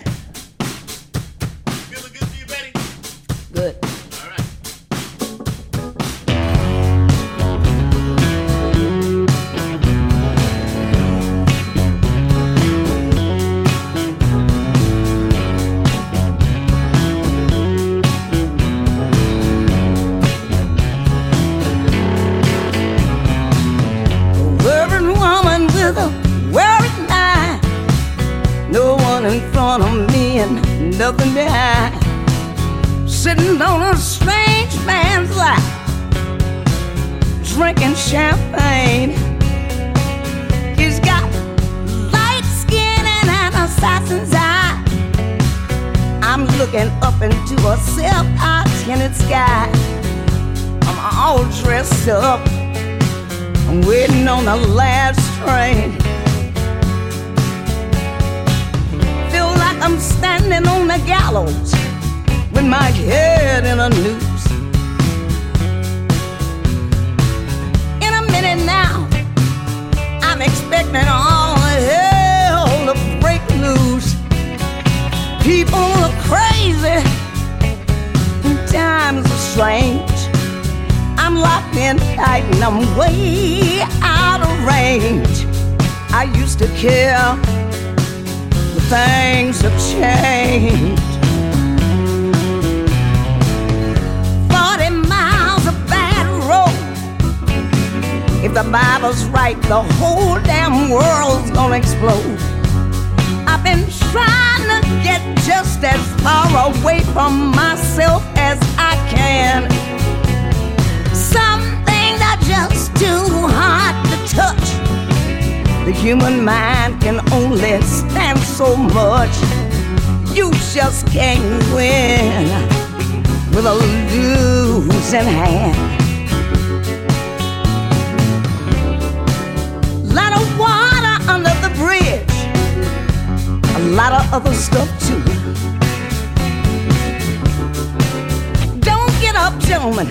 Good. Worried woman with a worried mind. No one in front of me and nothing behind. Sitting on a strange man's lap, drinking champagne. He's got light skin and an assassin's eye. I'm looking up into a silk-tinted sky. I'm all dressed up, I'm waiting on the last train. Feel like I'm standing on the gallows with my head in a noose. In a minute now, I'm expecting all hell to break loose. People are crazy, and times are strange. I'm locked in tight and I'm way out of range. I used to care, but things have changed. Forty miles of bad road. If the Bible's right, the whole damn world's gonna explode. I've been trying to get just as far away from myself as I can. Some things are just too hard to touch. The human mind can only stand so much. You just can't win with a losing hand. Lot of water under the bridge, a lot of other stuff too. Don't get up, gentlemen,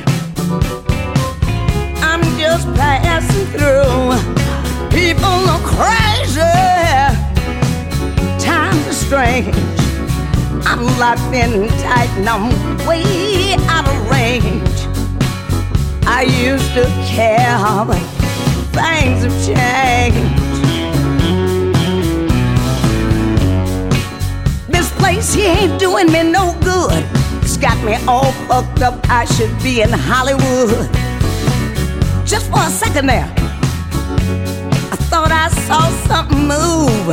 I'm just passing through. People are crazy, times are strange. I'm locked in tight and I'm way out of range. I used to care, but things have changed. This place here ain't doing me no good. It's got me all fucked up. I should be in Hollywood. Just for a second there, I thought I saw something move.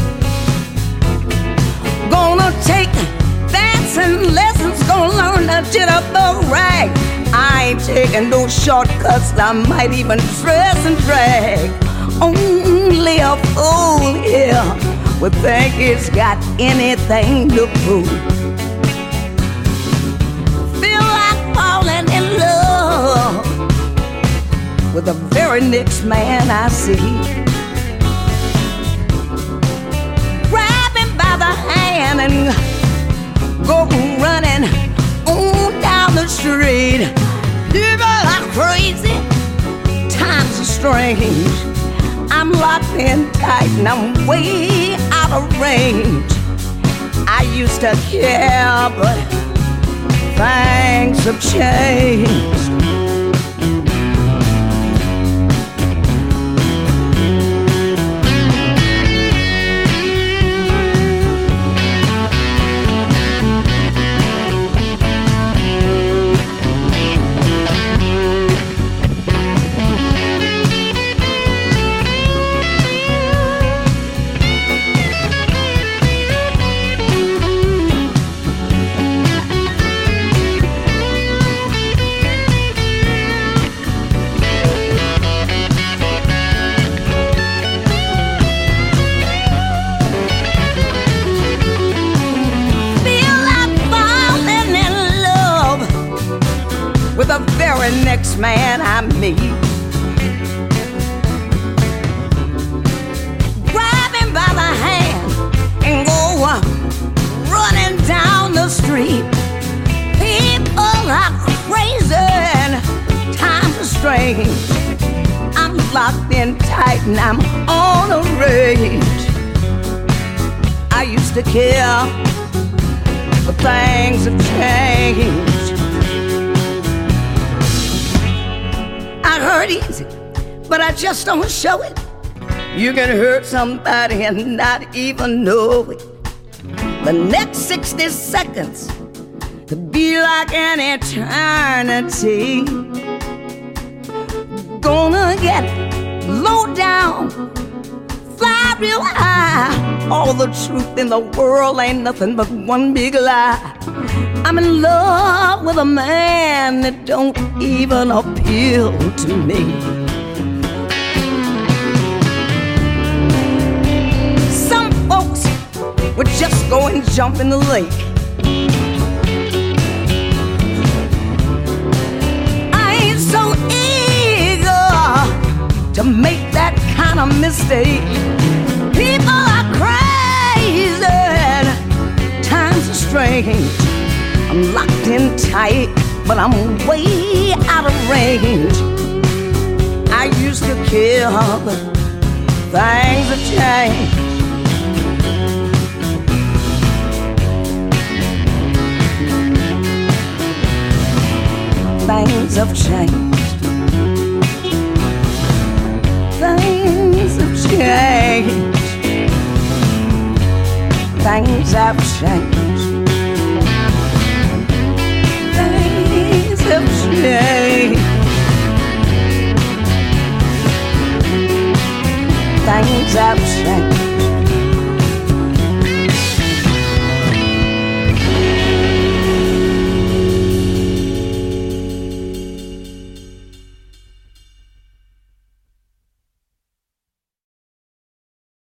Gonna take dancing lessons, gonna learn to jitterbug rag. I ain't taking no shortcuts, I might even dress and drag. Only a fool here would think it's got anything to prove. Feel like falling in love with the very next man I see. Grab him by the hand and go running on down the street. People are crazy, strange. I'm locked in tight and I'm way out of range. I used to care, but things have changed. Next man I meet, grab him by the hand and go uh, running down the street. People are crazy and times are strange. I'm locked in tight and I'm on a rage. I used to care, but things have changed. I hurt easy, but I just don't show it. You can hurt somebody and not even know it. The next sixty seconds could be like an eternity. Gonna get low down, fly real high. All the truth in the world ain't nothing but one big lie. I'm in love with a man that don't even appeal to me. Some folks would just go and jump in the lake. I ain't so eager to make that kind of mistake. People are crazy, times are strange. I'm locked in tight, but I'm way out of range. I used to care, but things have changed. Things have changed. Things have changed. Things have changed. Things have changed. Things have changed.